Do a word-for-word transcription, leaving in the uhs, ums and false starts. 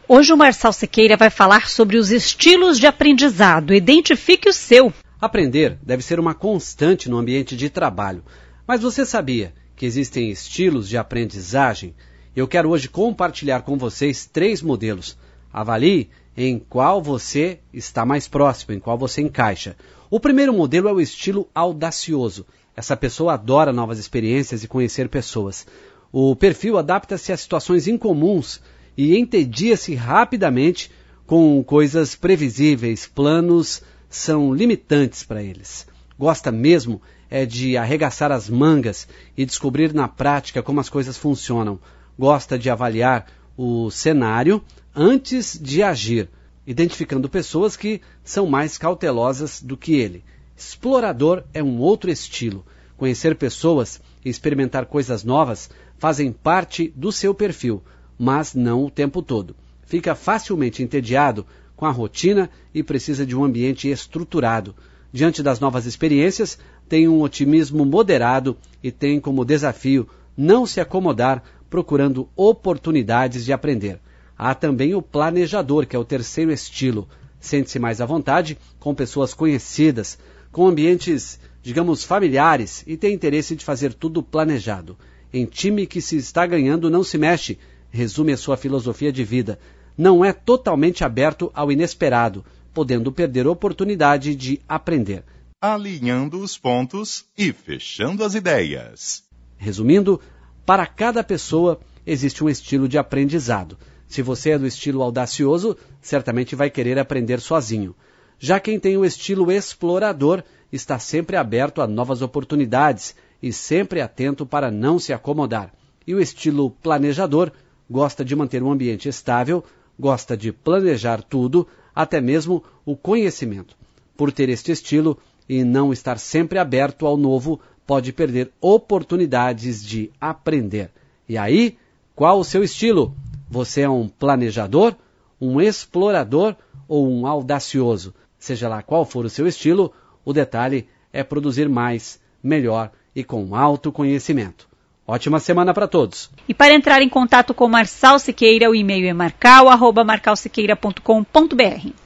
Hoje o Marçal Siqueira vai falar sobre os estilos de aprendizado. Identifique o seu. Aprender deve ser uma constante no ambiente de trabalho. Mas você sabia que existem estilos de aprendizagem? Eu quero hoje compartilhar com vocês três modelos. Avalie em qual você está mais próximo, em qual você encaixa. O primeiro modelo é o estilo audacioso. Essa pessoa adora novas experiências e conhecer pessoas. O perfil adapta-se a situações incomuns e entedia-se rapidamente com coisas previsíveis. Planos são limitantes para eles. Gosta mesmo é de arregaçar as mangas e descobrir na prática como as coisas funcionam. Gosta de avaliar o cenário antes de agir, identificando pessoas que são mais cautelosas do que ele. Explorador é um outro estilo. Conhecer pessoas e experimentar coisas novas fazem parte do seu perfil, mas não o tempo todo. Fica facilmente entediado com a rotina e precisa de um ambiente estruturado. Diante das novas experiências, tem um otimismo moderado e tem como desafio não se acomodar procurando oportunidades de aprender. Há também o planejador, que é o terceiro estilo. Sente-se mais à vontade com pessoas conhecidas, com ambientes, digamos, familiares e tem interesse de fazer tudo planejado. Em time que se está ganhando não se mexe, resume a sua filosofia de vida. Não é totalmente aberto ao inesperado, podendo perder a oportunidade de aprender. Alinhando os pontos e fechando as ideias. Resumindo, para cada pessoa existe um estilo de aprendizado. Se você é do estilo audacioso, certamente vai querer aprender sozinho. Já quem tem o estilo explorador está sempre aberto a novas oportunidades e sempre atento para não se acomodar. E o estilo planejador gosta de manter um ambiente estável, gosta de planejar tudo, até mesmo o conhecimento. Por ter este estilo e não estar sempre aberto ao novo, pode perder oportunidades de aprender. E aí, qual o seu estilo? Você é um planejador, um explorador ou um audacioso? Seja lá qual for o seu estilo, o detalhe é produzir mais, melhor e com autoconhecimento. Ótima semana para todos. E para entrar em contato com Marçal Siqueira, o e-mail é marcal arroba marcal siqueira ponto com ponto br.